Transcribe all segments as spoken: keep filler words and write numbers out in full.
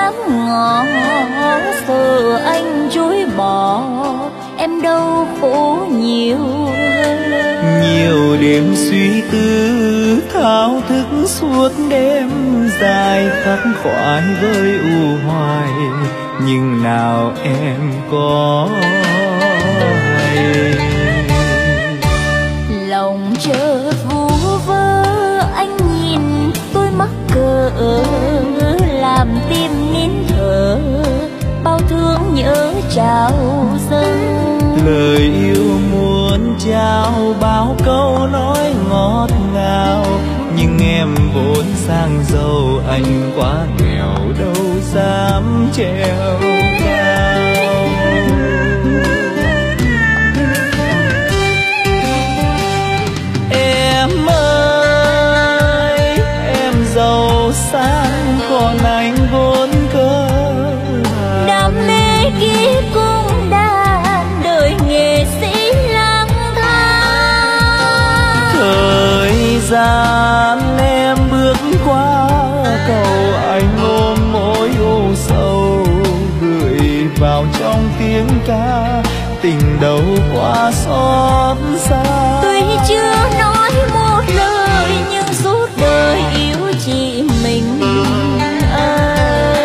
dám ngỏ, sợ anh chối bỏ, em đâu khổ nhiều hơn. Nhiều đêm suy tư thao thức suốt đêm dài, khắc khoải với u hoài, nhưng nào em có hay. Lòng chợt vu vơ, anh nhìn tôi mắc cỡ, làm tim nín thở, bao thương nhớ trào dâng. Lời yêu muốn trao bao câu nói ngọt ngào, nhưng em vốn sang giàu, anh quá nghèo đâu dám treo cao. Em ơi, em giàu sang còn anh vốn cơ, đam mê kiếp cung đàn, đời nghệ sĩ lang thang. Thời gian em bước qua, cầu anh ôm mỗi u sầu, gửi vào trong tiếng ca tình đâu quá xót xa. Tuy chưa nói một lời, nhưng suốt đời yêu chỉ mình anh.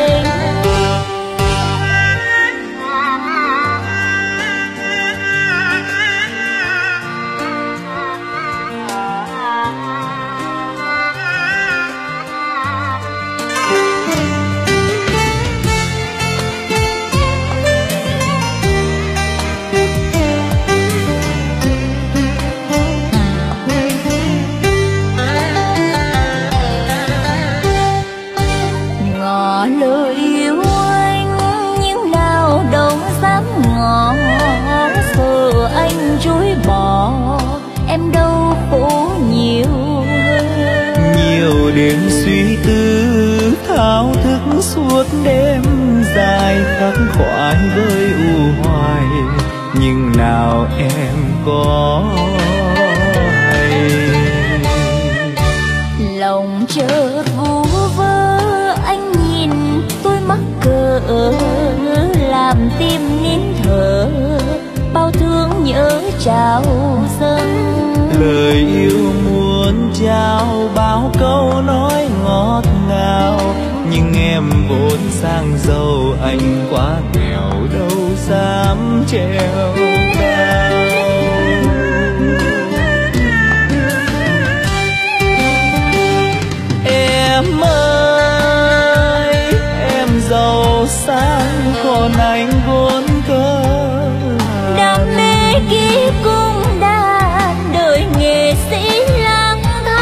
Ngỏ lời yêu anh, nhưng nào đâu dám ngỏ, sợ anh chối bỏ, em đâu khổ nhiều hơn. Nhiều đêm suy tư thao thức suốt đêm dài, khắc khoải với u hoài, nhưng nào em có hay. Lòng chợt vu vơ, anh nhìn tôi mắc cỡ, làm tim nín thở, bao thương nhớ trào dâng. Lời yêu muốn trao bao câu nói ngọt ngào, nhưng em vốn sang giàu, anh quá nghèo đâu dám treo cao. Em ơi, em giàu sang còn anh vốn cơ, Đam mê kiếp cung đàn, đời nghệ sĩ lang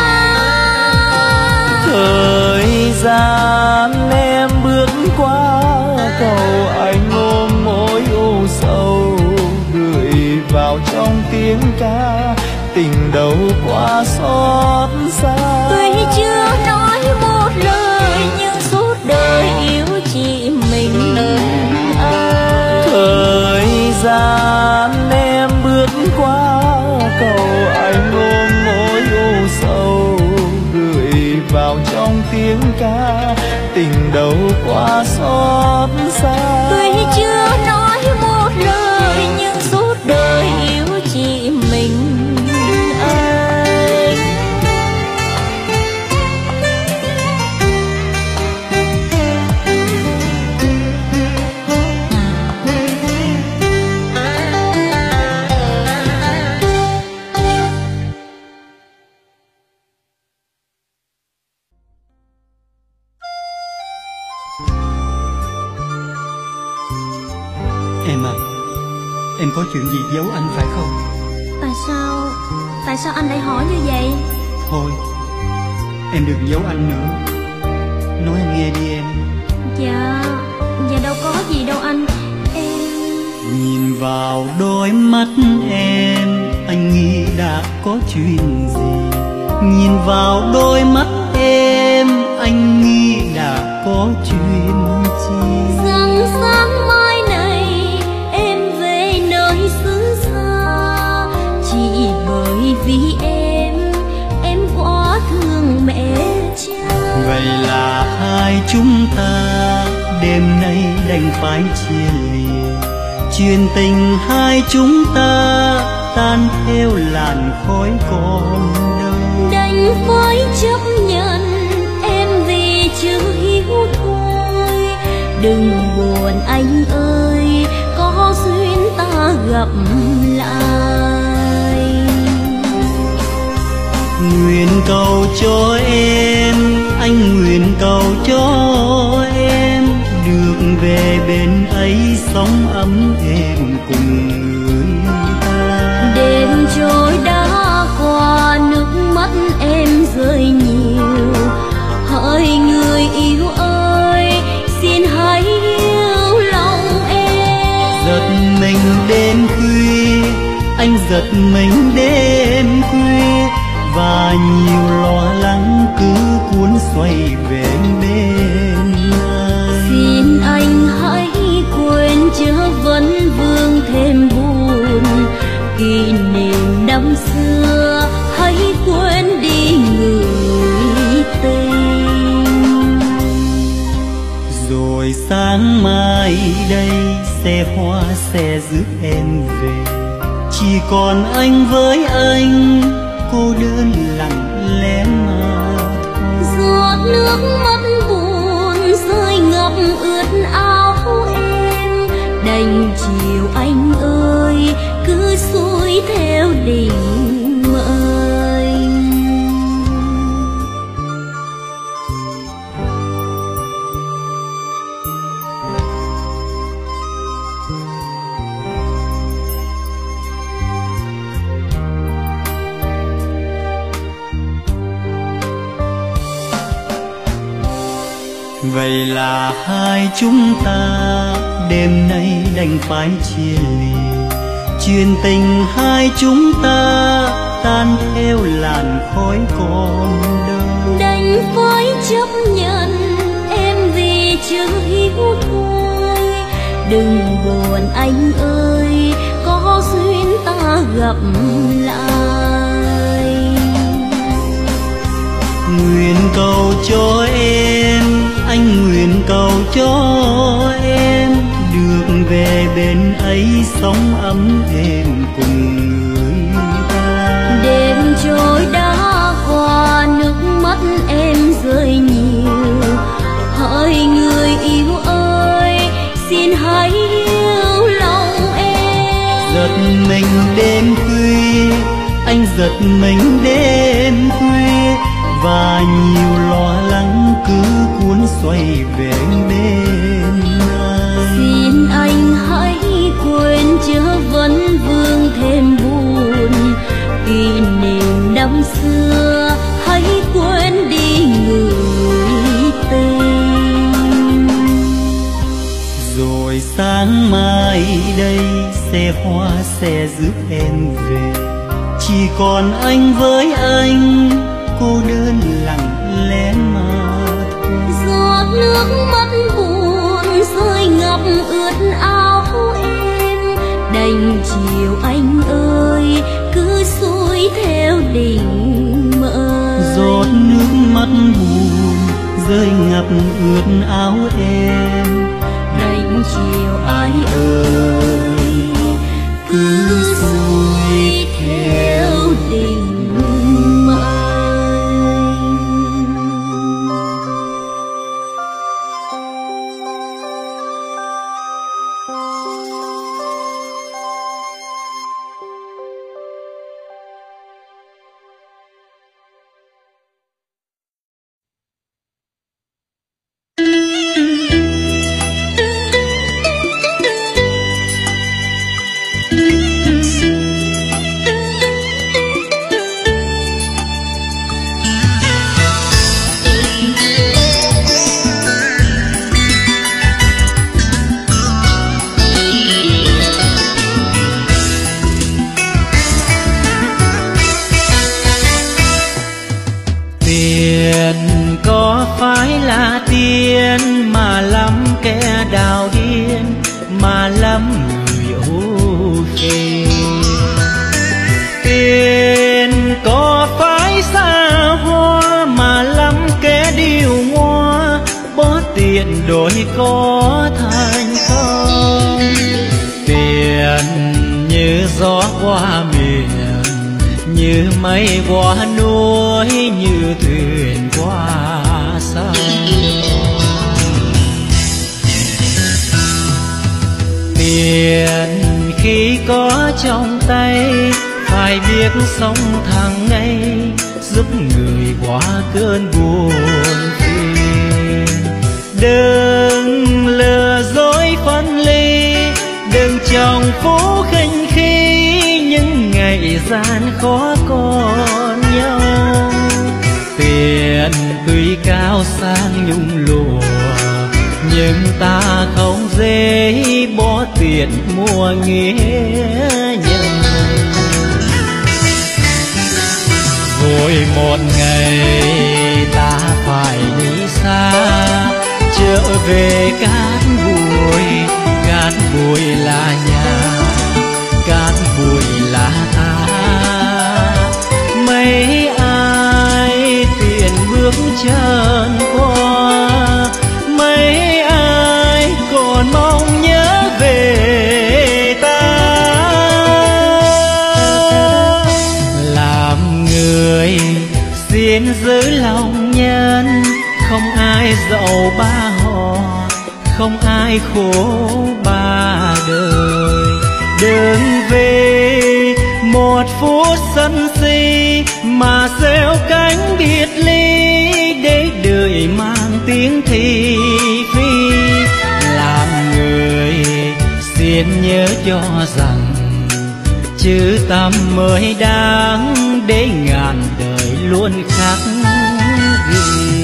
thang. thời gian em bước qua, cầu anh ôm mỗi u sầu, gửi vào trong tiếng ca tình đâu quá xót xa. Tuy chưa nói một lời, nhưng suốt đời yêu chỉ mình anh. Thời gian em bước qua, cầu anh ôm mỗi u sầu, gửi vào trong tiếng ca tình đâu quá xót xa. Tuy chưa nói một lời, nhưng suốt đời yêu chỉ mình anh. Em à, em có chuyện gì giấu anh phải không? Tại sao, tại sao anh lại hỏi như vậy? Thôi, em đừng giấu anh nữa. Nói anh nghe đi em. Dạ, dạ đâu có gì đâu anh. Em... Nhìn vào đôi mắt em, anh nghĩ đã có chuyện gì. Nhìn vào đôi mắt em, anh nghĩ đã có chuyện gì. Rằng sáng mai này em về nơi xứ xa, chỉ bởi vì em, em quá thương mẹ cha. Vậy là hai chúng ta đêm nay đành phải chia lìa. Chuyện tình hai chúng ta tan theo làn khói còn đâu. Đành phải chấp nhận em vì chưa hiểu thôi. Đừng buồn anh ơi, có duyên ta gặp lại. Nguyện cầu cho em, anh nguyện cầu cho em, được về bên ấy sống ấm êm cùng người ta. Đêm trôi đã qua, nước mắt em rơi nhiều. Hỡi người yêu ơi, xin hãy yêu lòng em. Giật mình đêm khuya, anh giật mình đêm khuya, và nhiều lo lắng cứ cuốn xoay về bên anh. Xin anh hãy quên chớ vẫn vương thêm buồn. Kỷ niệm năm xưa hãy quên đi người tình. Rồi sáng mai đây xe hoa sẽ rước em về. Chỉ còn anh với anh, cô đơn lặng lẽ mà thôi. Giọt nước mắt buồn rơi ngập ướt áo em. Đành chiều anh ơi, cứ xuôi theo định mệnh. Vậy là hai chúng ta đêm nay đành phải chia lìa. Chuyện tình hai chúng ta tan theo làn khói còn đâu. Đành phải chấp nhận em vì chưa hiểu thôi. Đừng buồn anh ơi, có duyên ta gặp lại. Nguyện cầu cho em, anh nguyện cầu cho em, được về bên ấy sống ấm êm cùng người ta. Đêm trôi đã qua, nước mắt em rơi nhiều. Hỡi người yêu ơi, xin hãy yêu lòng em. Giật mình đêm khuya, anh giật mình đêm khuya, và nhiều lo lắng cứ cuốn xoay về bên anh. Xin anh hãy quên chớ vẫn vương thêm buồn. Kỷ niệm năm xưa hãy quên đi người tình. Rồi sáng mai đây xe hoa sẽ rước em về. Chỉ còn anh với anh, cô đơn lặng lẽ mà thôi. Giọt nước mắt buồn rơi ngập ướt áo em. Đành chiều anh ơi, cứ xuôi theo định mệnh. Giọt nước mắt buồn rơi ngập ướt áo em. Đành chiều ai ơi, cứ xuôi theo định mệnh. đào điên mà lắm người ô phê. Tiền có phải xa hoa mà lắm kẻ điêu ngoa, bó tiền biển đổi có thành không. Tiền như gió qua miền, như mây qua núi, như thuyền qua sông. Tiền khi có trong tay phải biết sống thẳng ngay, giúp người qua cơn buồn phiền. Đừng lừa dối phân ly, đừng trồng phú khinh khi những ngày gian khó còn nhau. Tiền tuy cao sang nhung lụa, nhưng ta không dễ bỏ tiền mua nghĩa nhân. Rồi một ngày ta phải đi xa, trở về cát bụi. Cát bụi là nhà, cát bụi là ta. Mấy ai tiền bước chân qua, mấy ai còn mong nhớ về ta. Làm người xin giữ lòng nhân, không ai giàu ba họ, không ai khổ ba đời. Đừng vì một phút sân si mà gieo cánh biệt ly, để đời mang tiếng thị phi. Làm người xin nhớ cho rằng chữ tâm mới đáng, để ngàn đời luôn khắc ghi.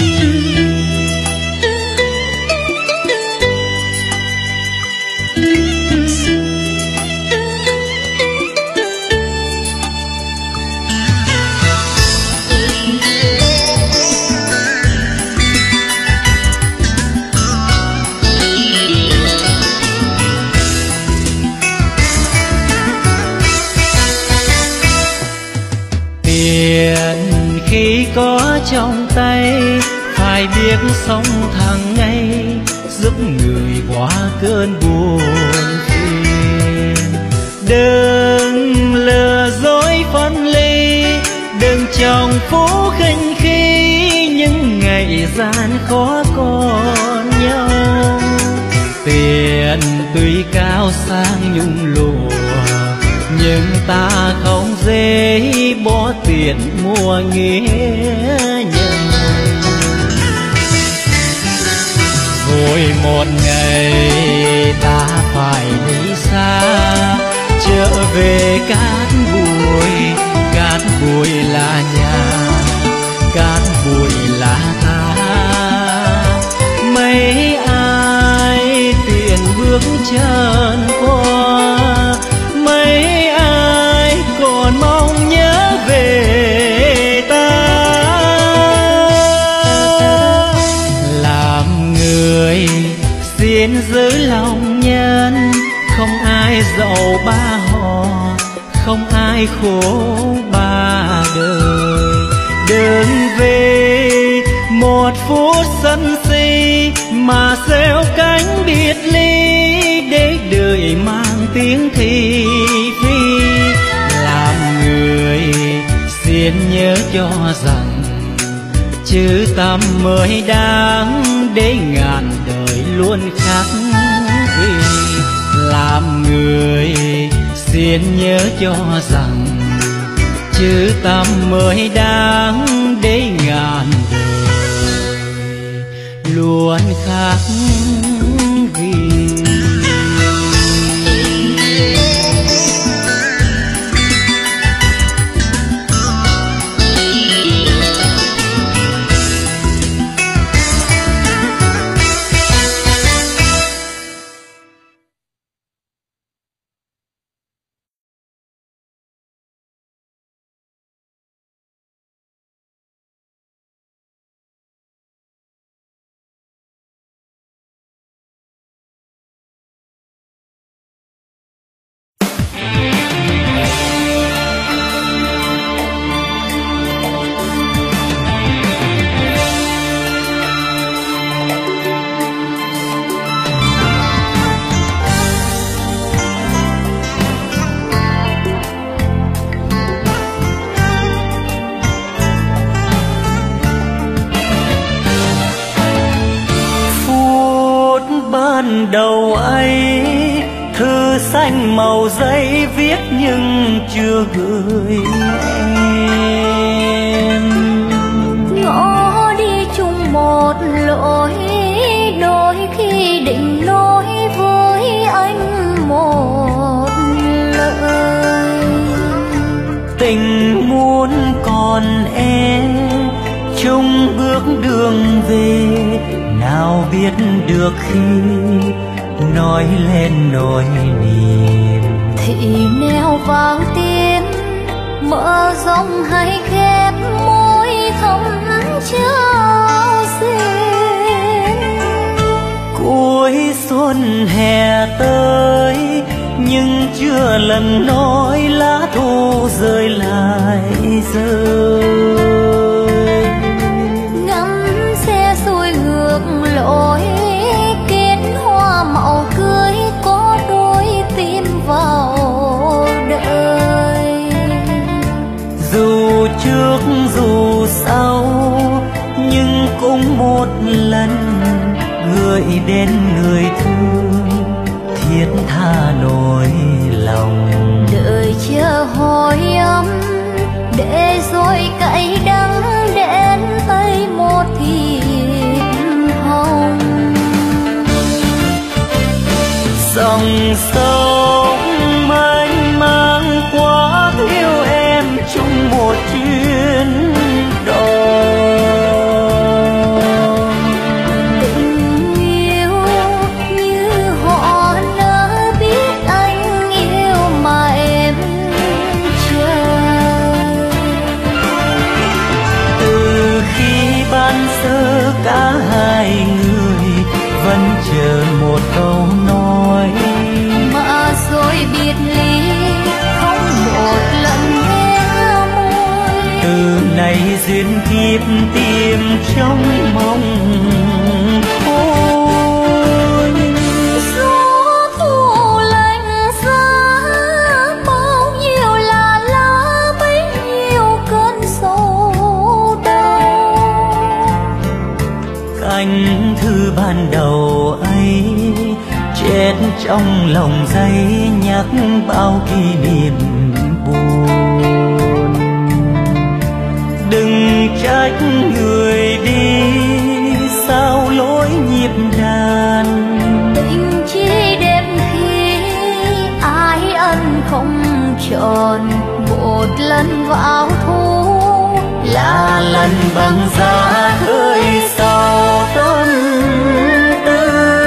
Tiền khi có trong tay phải biết sống thẳng ngay, giúp người qua cơn buồn phiền. Đừng lừa dối phân ly, đừng trồng phú khinh khi những ngày gian khó còn nhau. Tiền tuy cao sang nhung lụa, nhưng ta không dễ bỏ tiền mua nghĩa nhân. Rồi một ngày ta phải đi xa, trở về cát bụi. Cát bụi là nhà, cát bụi là ta. Mấy ai tiền bước chân qua, mấy ai còn mong nhớ về ta. Làm người xin giữ lòng nhân, không ai giàu ba họ, không ai khổ ba đời. Đừng vì một phút sân si mà gieo cánh biệt ly, để đời mang tiếng thị phi. Làm người xin nhớ cho rằng chữ tâm mới đáng, để ngàn đời luôn khắc ghi. Làm người xin nhớ cho rằng chữ tâm mới đáng, để ngàn đời luôn khắc ghi. ban đầu ấy, thư xanh màu giấy viết nhưng chưa gửi em. Ngõ đi chung một lối, đôi khi định nói với anh một lời. Tình muốn còn em chung bước đường về, nào biết được khi nói lên nỗi niềm. Thì neo vào tim mở rộng hay khép môi thầm trao xin. Cuối xuân hè tới nhưng chưa lần nói lá thu rơi lại rơi. Ngắm xe xuôi ngược lối, kết hoa màu cưới có đôi tim vào đời. Dù trước dù sau nhưng cũng một lần gửi đến người thương thiết tha nỗi lòng. Đợi chờ hồi âm để rồi cay đắng đến tay một thiệp hồng. Dòng sông mênh mang quá thiếu em chung một chuyến đò. Tình yêu như họ đã biết anh yêu mà em chờ. Từ khi ban sơ cả hai người vẫn chờ một câu nói, Mà rồi biệt ly không một lần hé môi. từ nay duyên kiếp tìm trong mong thôi. Gió thu lạnh giá, bao nhiêu là lá bấy nhiêu cơn sầu đau. Cánh thư ban đầu ấy chết trong lòng giấy nhắc bao kỷ niệm buồn. Đừng trách người đi sao lối nhịp đàn. Tình chỉ đêm khi ai ân không tròn, một lần vào thu Là lần bằng giá khơi sau tâm tư.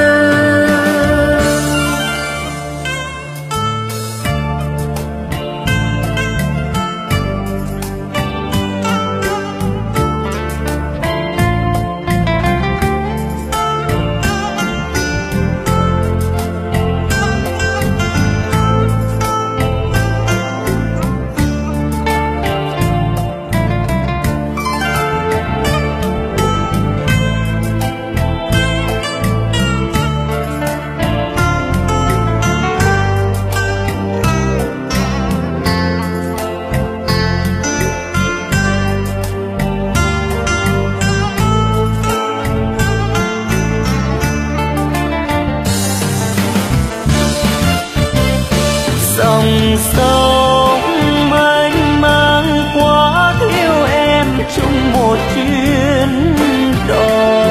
Dòng sông mênh mang quá thiếu em chung một chuyến đò.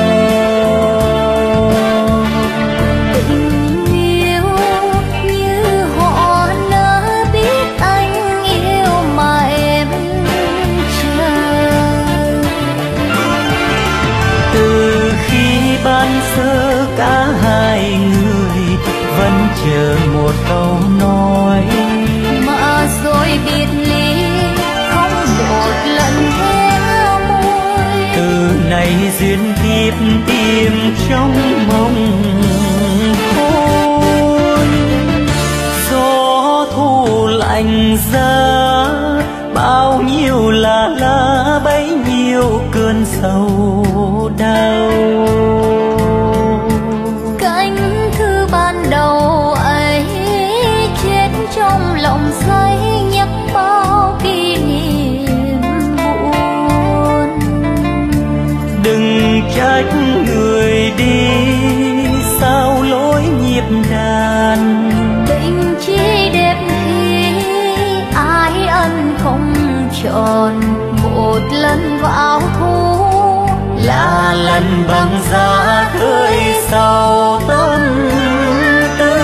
tình yêu như họ đã biết anh yêu mà em chờ. Từ khi ban sơ cả hai người vẫn chờ một câu nói, Mà rồi biệt ly không một lần hé môi. từ nay duyên kiếp tìm trong mong thôi. Gió thu lạnh giá, bao nhiêu là lá bấy nhiêu cơn sầu đau. Cánh thư ban đầu ấy chết trong lòng giấy nhắc bao kỷ niệm buồn. Đừng trách người đi sao lối vào thu, là lần băng giá tươi sau tâm tư.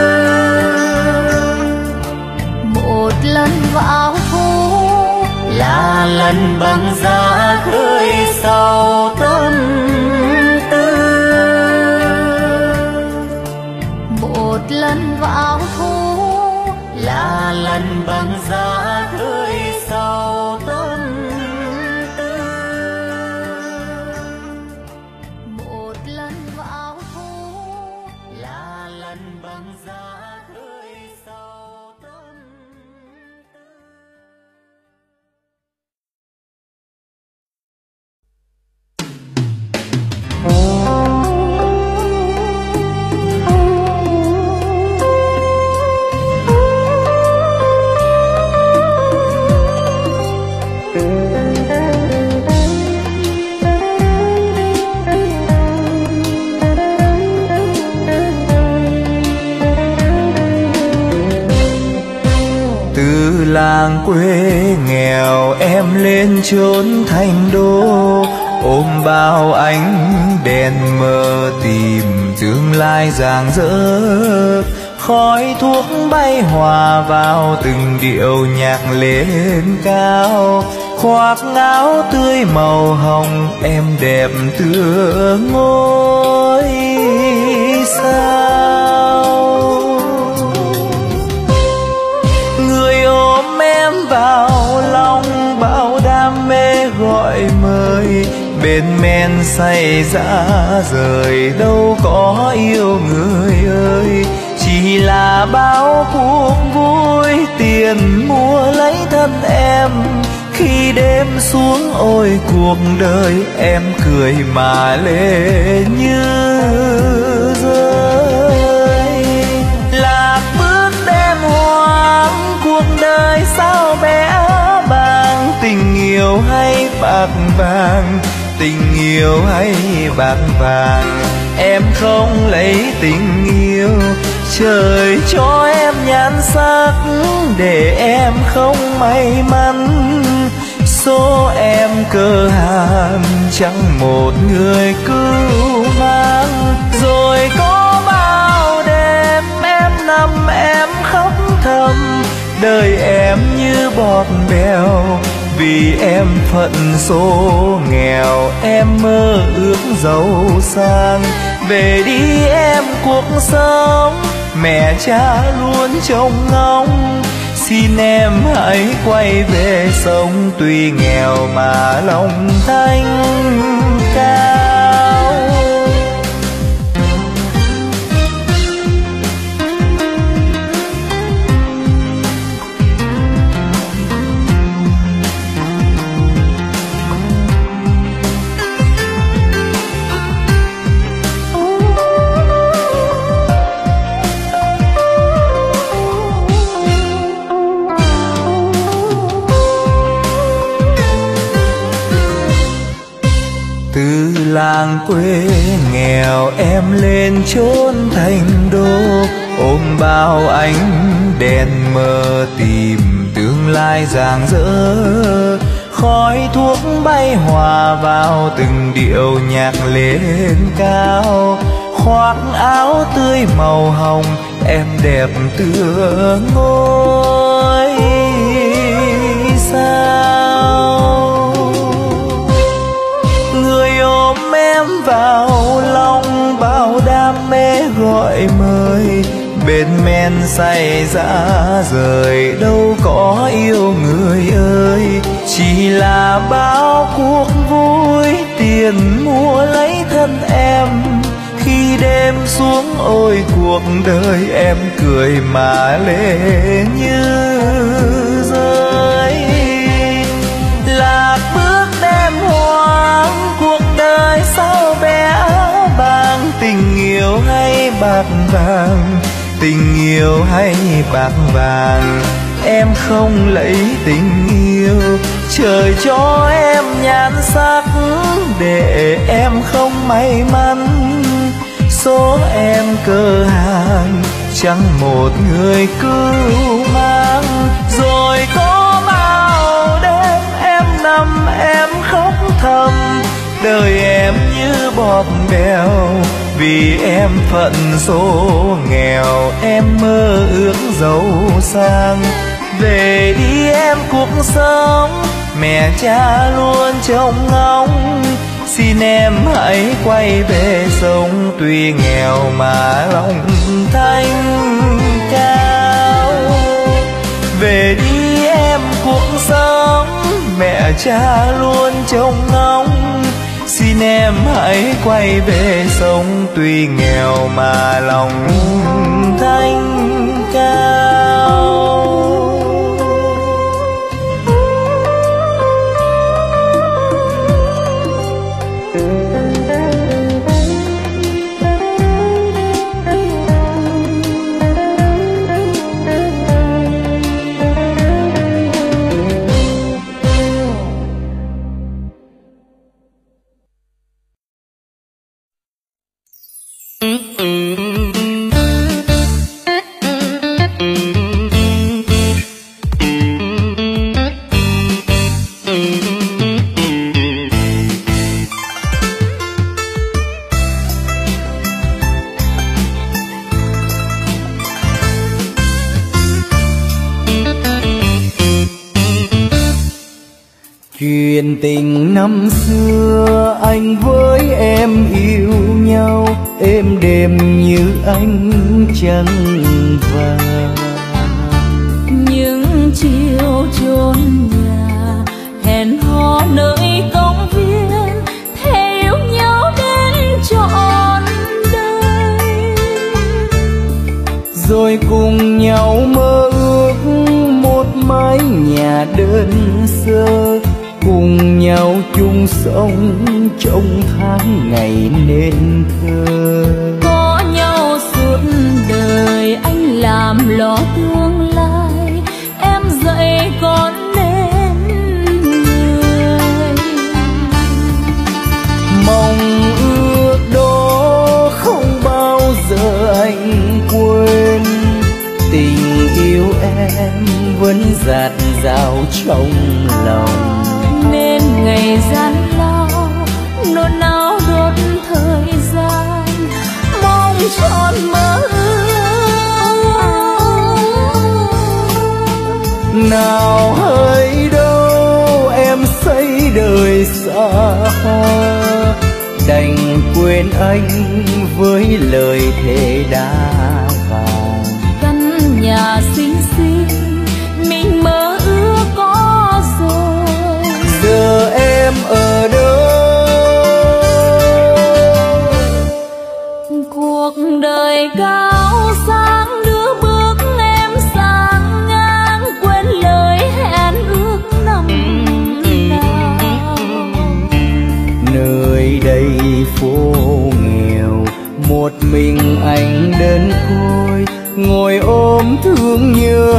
một lần vào thu, là lần băng giá tươi sau tâm tư. một lần vào thu, là lần băng giá tươi sau tâm tư. một lần vào thu, là lần băng giá tươi sau tâm tư. Từ làng quê nghèo em lên chốn thành đô, ôm bao ánh đèn mờ tìm tương lai rạng rỡ. Khói thuốc bay hòa vào từng điệu nhạc lên cao, khoác áo tươi màu hồng em đẹp tựa ngôi sao. Người ôm em vào lòng bao đam mê gọi mời, bên men say dã rời đâu có yêu người ơi. Chỉ là bao cuộc vui tiền mua lấy thân em, khi đêm xuống ôi cuộc đời em cười mà lệ như rơi. Lạc bước đêm hoang cuộc đời sao bé bàng, tình yêu hay bạc vàng, tình yêu hay bạc vàng. Em không lấy tình yêu, trời cho em nhan sắc để em không may mắn. Số em cơ hàn chẳng một người cứu mang, rồi có bao đêm em nằm em khóc thầm. Đời em như bọt bèo vì em phận số nghèo, em mơ ước giàu sang. Về đi em cuộc sống mẹ cha luôn trông ngóng, xin em hãy quay về sống tuy nghèo mà lòng thanh cao. Từ làng quê nghèo em lên chốn thành đô, ôm bao ánh đèn mờ tìm tương lai rạng rỡ. Khói thuốc bay hòa vào từng điệu nhạc lên cao, khoác áo tươi màu hồng em đẹp tựa ngôi sao. Người ôm em vào lòng bao đam mê gọi mời, bên men say dã rời đâu có yêu người ơi. Chỉ là bao cuộc vui tiền mua lấy thân em, khi đêm xuống ôi cuộc đời em cười mà lệ như rơi. Lạc bước đêm hoang cuộc đời sao bé bàng, tình yêu hay bạc vàng, tình yêu hay bạc vàng. Em không lấy tình yêu, trời cho em nhan sắc để em không may mắn. Số em cơ hàn chẳng một người cứu mang, rồi có bao đêm em nằm em khóc đời em như bọt bèo, vì em phận số nghèo, em mơ ước giàu sang. Về đi em cuộc sống, mẹ cha luôn trông ngóng, xin em hãy quay về sống, tuy nghèo mà lòng thanh cao. Về đi em cuộc sống, mẹ cha luôn trông ngóng, xin em hãy quay về sống, tuy nghèo mà lòng thanh cao. Chuyện tình năm xưa anh với em yêu nhau, êm đềm như ánh trăng vàng. Những chiều chốn nhà hẹn hò nơi công viên, thề yêu nhau đến trọn đời. Rồi cùng nhau mơ ước một mái nhà đơn sơ, cùng nhau chung sống trong tháng ngày nên thơ. Có nhau suốt đời anh làm lo tương lai, em dạy con nên người. Mong ước đó không bao giờ anh quên, tình yêu em vẫn dạt dào trong lòng. Nên ngày gian lao nỗi não đốt thời gian, mong trọn mơ ước. Nào hỡi đâu em xây đời xa hoa, đành quên anh với lời thề đá vàng. Căn nhà xinh xinh mình mơ ước có rồi, giờ em ở đâu? cuộc đời cao sang đưa bước em sang ngang, quên lời hẹn ước năm nào. Nơi đây phố nghèo, một mình anh đơn côi, ngồi ôm thương nhớ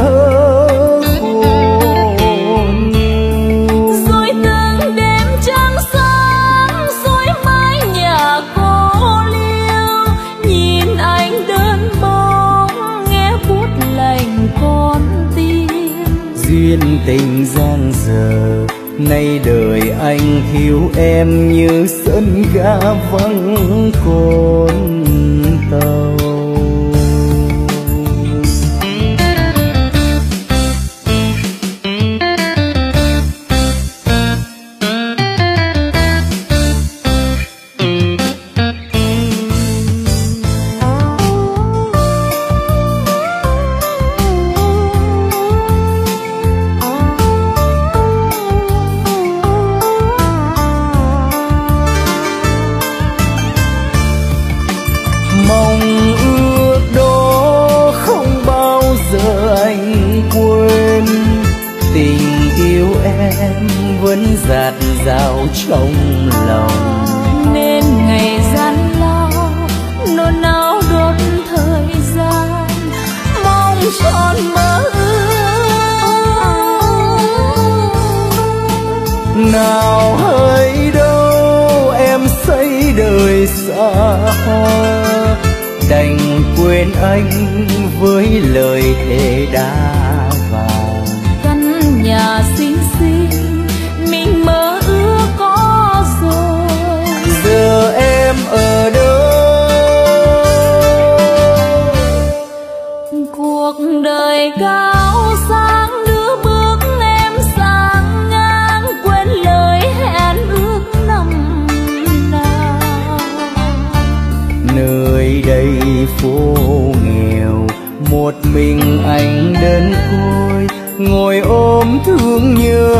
khôn. Rồi từng đêm trăng sáng, rồi mái nhà cô liêu, nhìn anh đơn bóng, nghe phút lành con tim. Duyên tình giang dở, nay đời anh thiếu em như sân ga vắng con tàu. Mong ước đó không bao giờ anh quên, tình yêu em vẫn dạt dào trong lòng. Nên ngày gian lao nỗi não đốt thời gian, mong trọn mơ ước. Nào hỡi đâu em xây đời xa hoa, đành quên anh với lời thề đá vàng. Căn nhà xinh xinh mình mơ ước có rồi, em ở đâu. Cuộc đời cao sang đưa bước em sang ngang, quên lời hẹn ước năm nào. Nơi đây phố nghèo, một mình anh đơn côi, ngồi ôm thương nhớ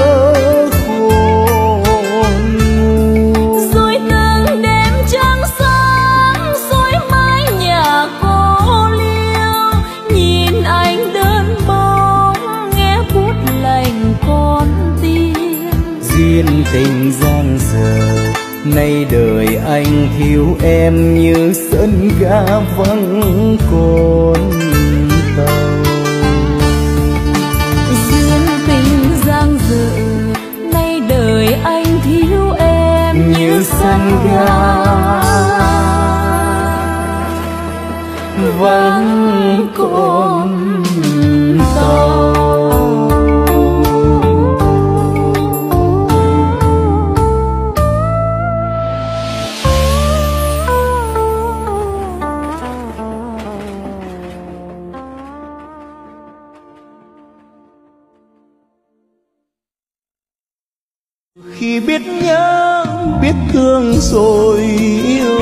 khôn nguôi. Rồi từng đêm trăng sáng soi mái nhà cô liêu, nhìn anh đơn bóng nghe phút lành con tim. Duyên tình giang dở, nay đời anh thiếu em như sân ga vắng con tàu. Duyên tình giang dở, nay đời anh thiếu em Như sân ga vắng con tàu. Khi biết nhớ, biết thương rồi yêu,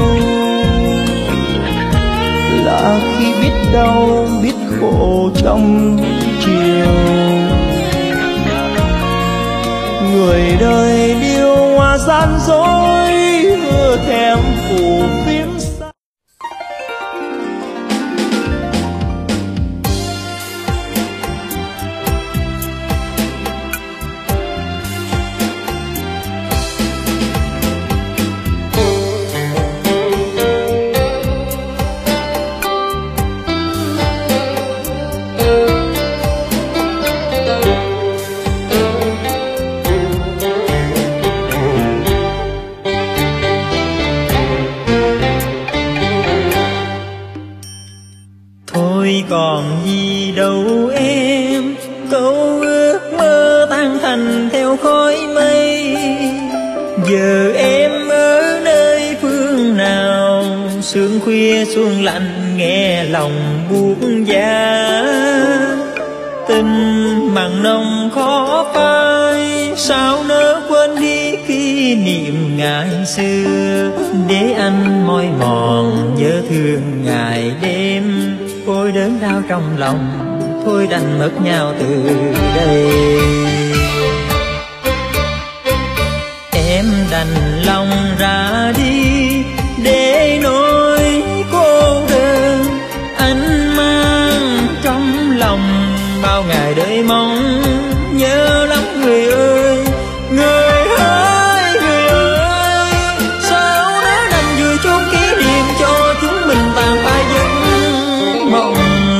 là khi biết đau, biết khổ trong chiều. Người đời điêu hoa gian dối, ưa thèm phủ phiếm xa. Còn gì đâu em, câu ước mơ tan thành theo khói mây. Giờ em ở nơi phương nào, sương khuya xuân lạnh nghe lòng buốt giá. Tình mặn nồng khó phai, sao nỡ quên đi kỷ niệm ngày xưa. Để anh mỏi mòn nhớ thương ngày đêm, ôi đớn đau trong lòng, thôi đành mất nhau từ đây. Em đành lòng ra đi để nỗi cô đơn, anh mang trong lòng bao ngày đợi mong. Nhớ lắm người ơi, người ơi, người ơi, sao nỡ đành vừa chốn kỷ niệm cho chúng mình tàn phai giấc mộng.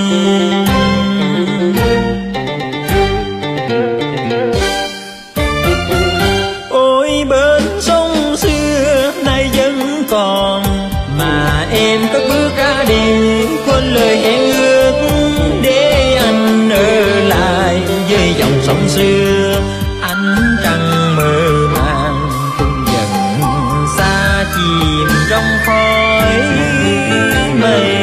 Ôi bên sông xưa nay vẫn còn, mà em cất bước ra đi quên lời hẹn ước. Để anh ở lại với dòng sông xưa, ánh trăng mơ màng cũng dần xa chìm trong khói mây.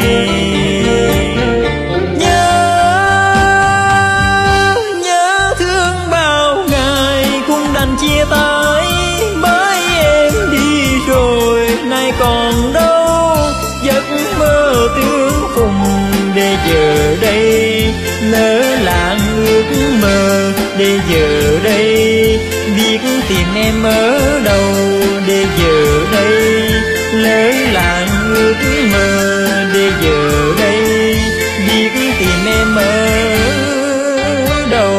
Chia tay bởi em đi rồi, nay còn đâu giấc mơ tương phùng. Để giờ đây lỡ làng ước mơ, để giờ đây biết tìm em ở đâu. Để giờ đây lỡ làng ước mơ, để giờ đây biết tìm em ở đâu.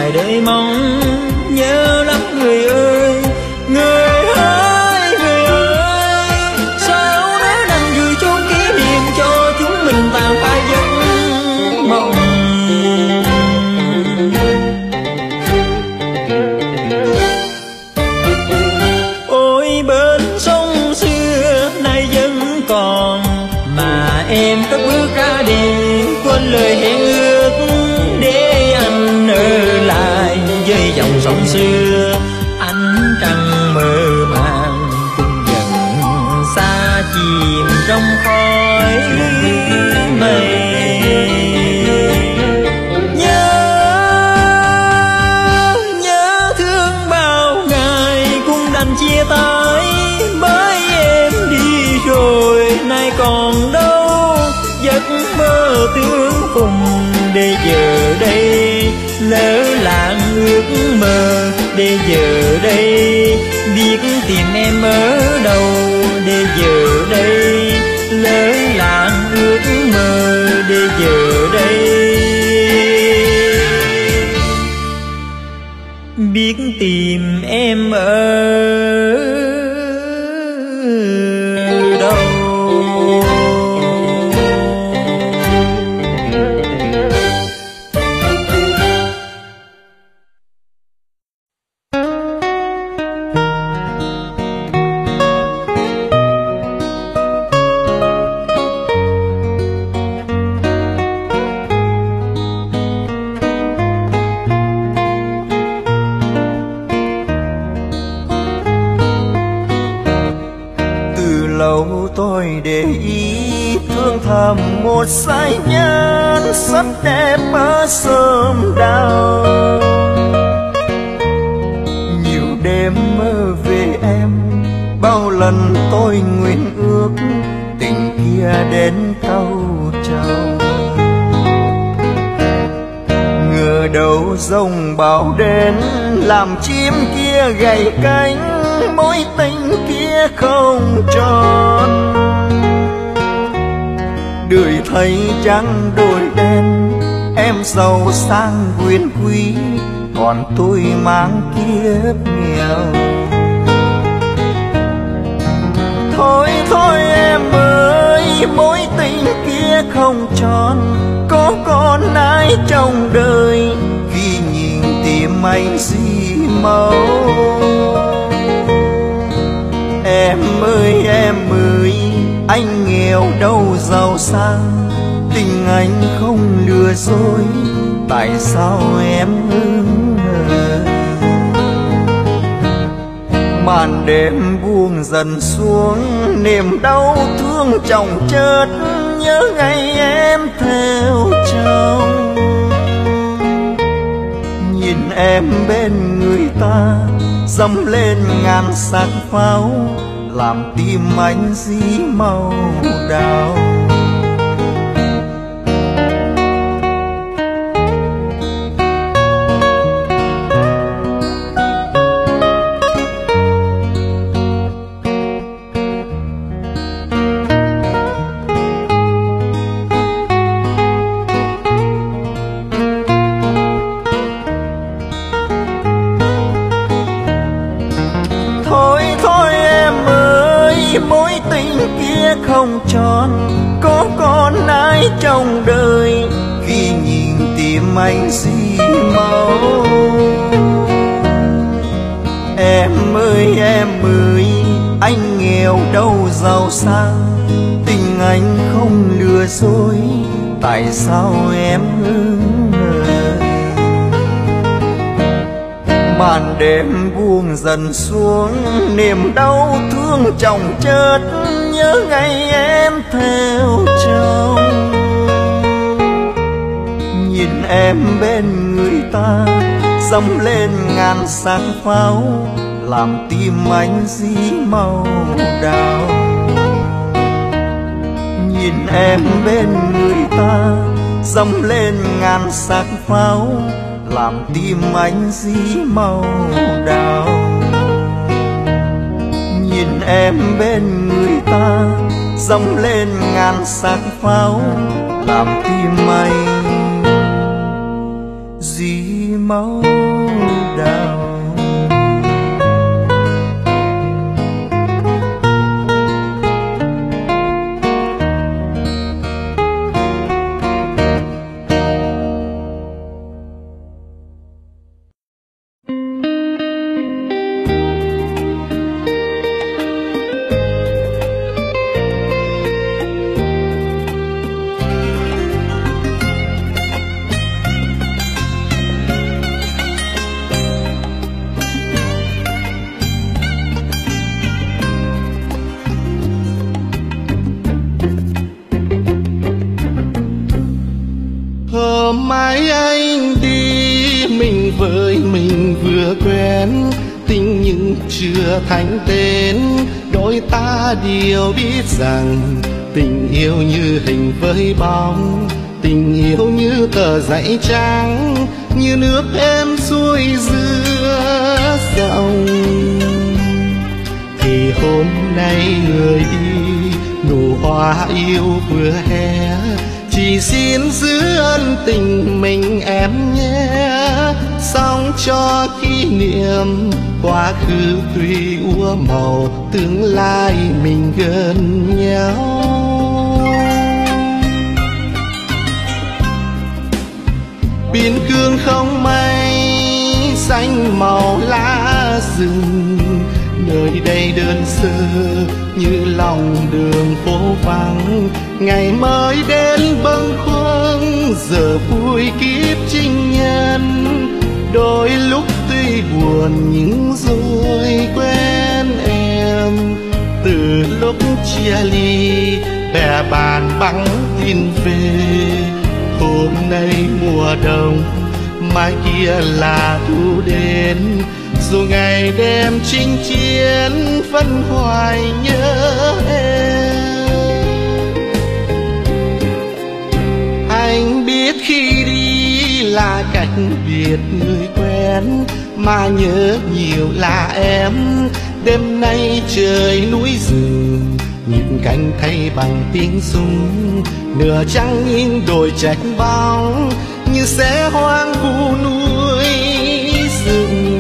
ngày đợi mong nhớ lắm người ơi. Người ơi, người ơi, sao nỡ nằm vui chốn kỷ niệm cho chúng mình tàn phai giấc mộng. Ôi bên sông xưa nay vẫn còn, mà em cất bước ra đi quên lời hẹn ước, để anh ở lại với dòng sông xưa. Ánh trăng mơ màng cũng dần xa chìm trong khói mây. Nhớ, nhớ thương bao ngày cũng đành chia tay, bởi em đi rồi nay còn đâu giấc mơ tương phùng. Để giờ đây lỡ làng ước mơ, để giờ đây biết tìm em ở đâu. Để giờ đây lỡ làng ước mơ, để giờ đây biết tìm em ở đâu. Tôi để ý thương thầm một dải nhắn rất đẹp ở sớm đào. Nhiều đêm mơ về em, bao lần tôi nguyện ước tình kia đến câu chào. Ngờ đâu giông bão đến làm chim kia gầy cánh, mối tình kia không tròn. Đời thấy trắng đôi đen, em giàu sang quyền quý, còn tôi mang kiếp nghèo. Thôi thôi em ơi, mối tình kia không tròn, có còn ai trong đời khi nhìn tìm anh gì màu. Em ơi em ơi, anh nghèo đâu giàu sang, tình anh không lừa dối, tại sao em ngưng ngờ. Màn đêm buông dần xuống, niềm đau thương chồng chất, nhớ ngày em theo chồng. Nhìn em bên người ta dâng lên ngàn sắc pháo, làm tim anh dí màu đào. Mối tình kia không tròn, có còn ai trong đời khi nhìn tìm anh gì màu. Em ơi em ơi, anh nghèo đâu giàu sang, tình anh không lừa dối, tại sao em ngưng ngờ. Màn đêm buông dần xuống, niềm đau thương chồng chất, nhớ ngày em theo chồng. Nhìn em bên người ta dâng lên ngàn sắc pháo, làm tim anh dí màu đào. Nhìn em bên người ta dâng lên ngàn sắc pháo, làm tim anh dí màu đào. Nhìn em bên người ta dâng lên ngàn sắc pháo, làm tim anh dí máu đào. Mai anh đi mình với mình vừa quen, tình nhưng chưa thành tên. Đôi ta đều biết rằng tình yêu như hình với bóng, tình yêu như tờ giấy trắng, như nước êm xuôi giữa dòng. Thì hôm nay người đi, nụ hoa yêu vừa hé, chỉ xin giữ ân tình mình em nhé. Sống cho kỷ niệm quá khứ tuy úa màu, tương lai mình gần nhau. Biên cương không mây xanh màu lá rừng, nơi đây đơn sơ như lòng đường phố vắng. Ngày mới đến bâng khuâng, giờ vui kiếp trinh nhân. Đôi lúc tuy buồn nhưng rồi quen em. Từ lúc chia ly bè bàn bắn tin về, hôm nay mùa đông mai kia là thu đến. Dù ngày đêm chinh chiến vẫn hoài nhớ em. Anh biết khi đi là cách biệt người quen, mà nhớ nhiều là em. Đêm nay trời núi rừng, nhịp cánh thay bằng tiếng súng. Nửa trăng in đồi trạch bóng, như sẽ hoang vu núi rừng.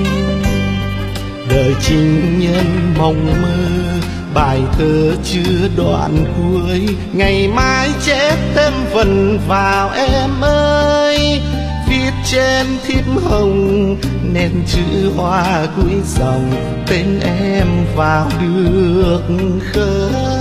Đời情nhân mộng mơ, bài thơ chưa đoạn cuối. Ngày mai chép thêm phần vào em ơi, viết trên thiếp hồng nét chữ hoa cuối dòng. Tên em vào được khơi.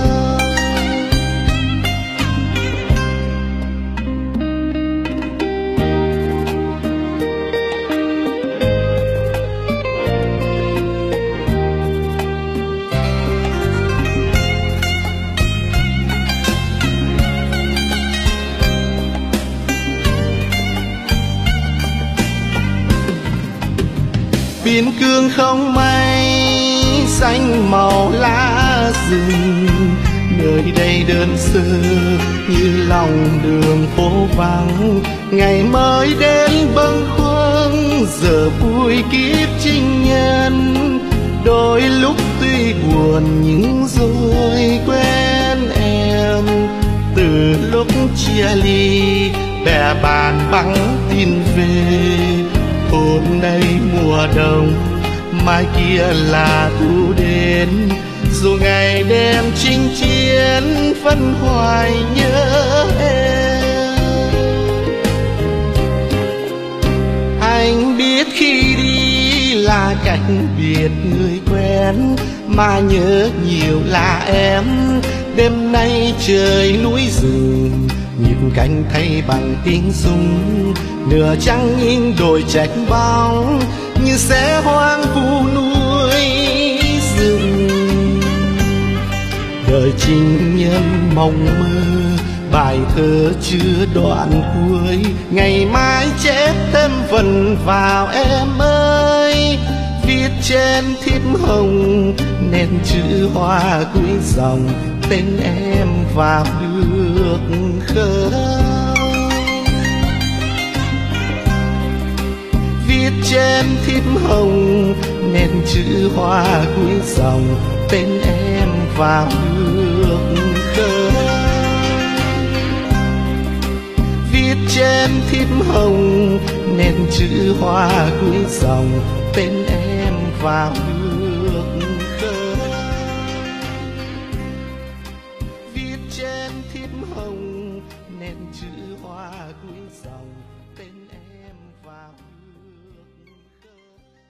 Biên cương không mây xanh màu lá rừng, nơi đây đơn sơ như lòng đường phố vắng. Ngày mới đến bâng khuâng, giờ vui kiếp trinh nhân. Đôi lúc tuy buồn nhưng rồi quen em. Từ lúc chia ly bè bàn bắn tin về, hôm nay mùa đông mai kia là thu đến. Dù ngày đêm chinh chiến vẫn hoài nhớ em. Anh biết khi đi là cách biệt người quen, mà nhớ nhiều là em. Đêm nay trời núi rừng, nhịp cánh thay bằng tiếng súng. Nửa trăng in đồi trạch bóng, như sẽ hoang vu núi rừng. Đời情nhân mộng mơ, bài thơ chưa đoạn cuối. Ngày mai chép thêm phần vào em ơi, viết trên thiếp hồng nét chữ hoa cuối dòng. Tên em vào được khơi. Viết trên thiếp hồng nét chữ hoa cuối dòng. Tên em vào được khơi. Viết trên thiếp hồng nét chữ hoa cuối dòng tên em vào nước thơ. Viết trên thiếp hồng nét chữ hoa cuối dòng tên em vào